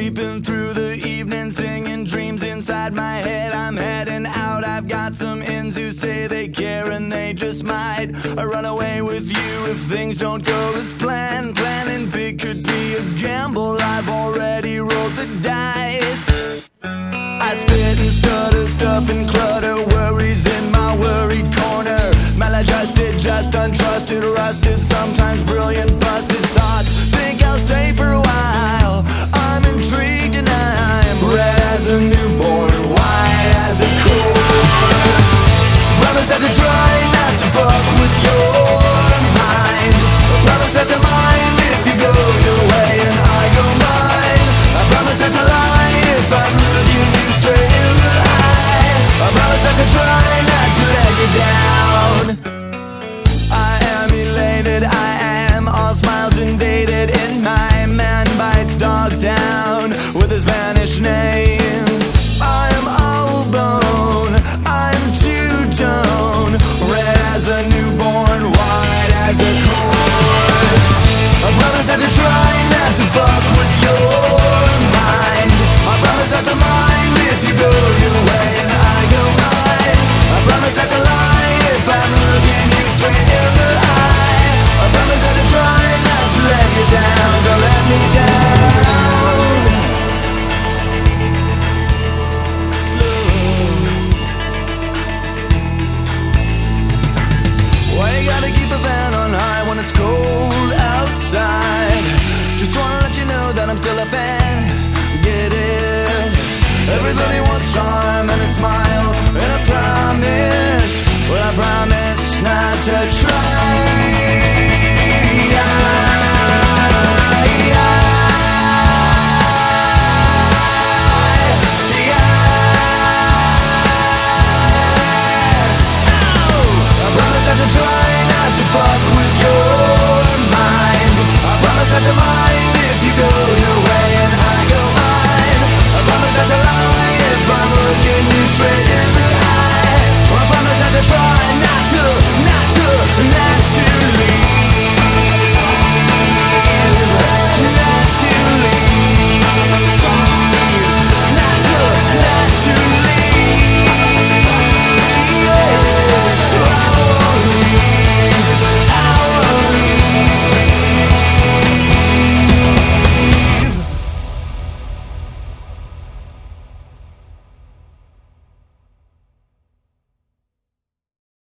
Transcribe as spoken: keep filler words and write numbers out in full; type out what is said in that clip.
sleeping through the evening, singing dreams inside my head. I'm heading out, I've got some ins who say they care and they just might. I run away with you if things don't go as planned. Planning big could be a gamble, I've already rolled the dice. I spit and stutter, stuff and clutter, worries in my worried corner. Maladjusted, just untrusted, rusted, sometimes brilliant, busted thoughts. Think I'll stay for a while, I'm intrigued and I'm red as a newborn, white as a corpse. Promise not to try not to fuck with your mind. Promise not to mind if you go your way and I go mine. I promise not to lie if I'm looking you straight in the eye. I promise not to try not to let you down. I am elated, I am all smiles and dated. In my man bites dog down with a Spanish name. I am all bone, I'm two-tone, red as a newborn, white as a corpse. I promise not to try not to fuck with your mind. I promise not to mind if you go your way and I go mine. I promise not to lie if I'm looking you straight in the eye. I promise not to try not to let you down, don't let me down. Slow. Why you gotta keep a fan on high when it's cold outside? Just wanna let you know that I'm still a fan, get it? Everybody wants charm and a smile and a promise, but I promise not to try.